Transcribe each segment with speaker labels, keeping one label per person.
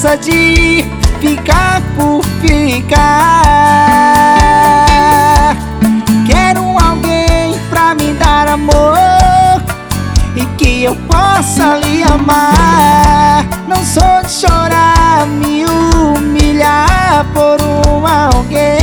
Speaker 1: nessa de ficar por ficar. Quero alguém pra me dar amor e que eu possa lhe amar. Não sou de chorar, me humilhar por alguém.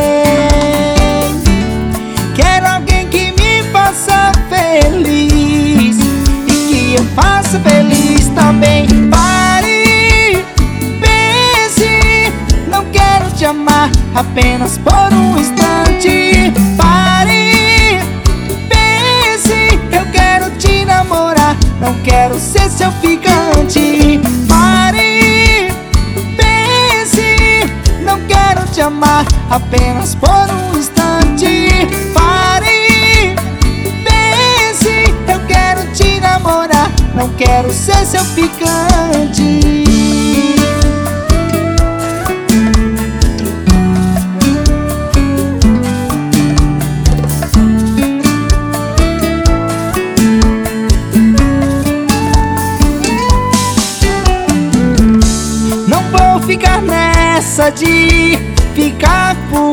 Speaker 1: Quero alguém que me faça feliz e que eu faça feliz também. Pare, pense, não quero te amar apenas por um instante. Pare, pense, eu quero te namorar, não quero ser seu ficante. Pare, pense, não quero te amar apenas por um instante. Pare, pense, eu quero te namorar, não quero ser seu ficante. Ficar nessa de ficar por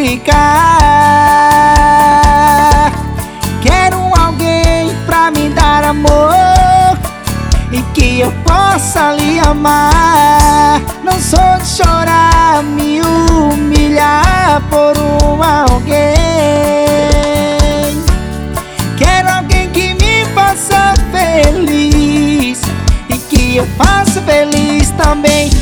Speaker 1: ficar. Quero alguém pra me dar amor e que eu possa lhe amar. Não sou de chorar, me humilhar por alguém. Quero alguém que me faça feliz e que eu faça feliz também.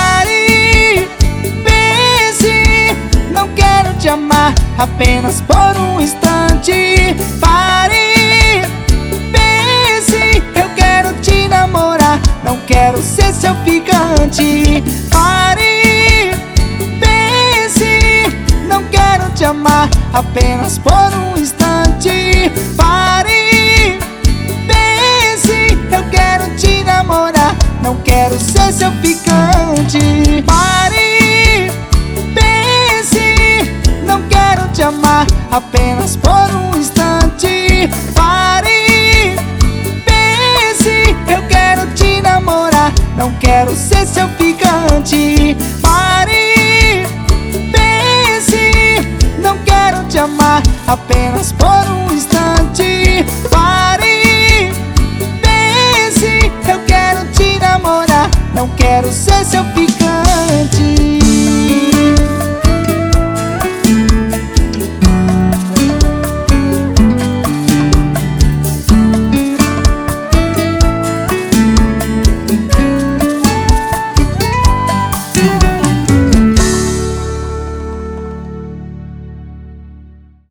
Speaker 1: Te amar apenas por um instante. Pare, pense, eu quero te namorar, não quero ser seu ficante. Pare, pense, não quero te amar apenas por um instante. Pare, pense, eu quero te namorar, não quero ser seu ficante. Pare, te amar apenas por um instante. Pare, pense, eu quero te namorar, não quero ser seu ficante. Pare, pense, não quero te amar apenas por um instante.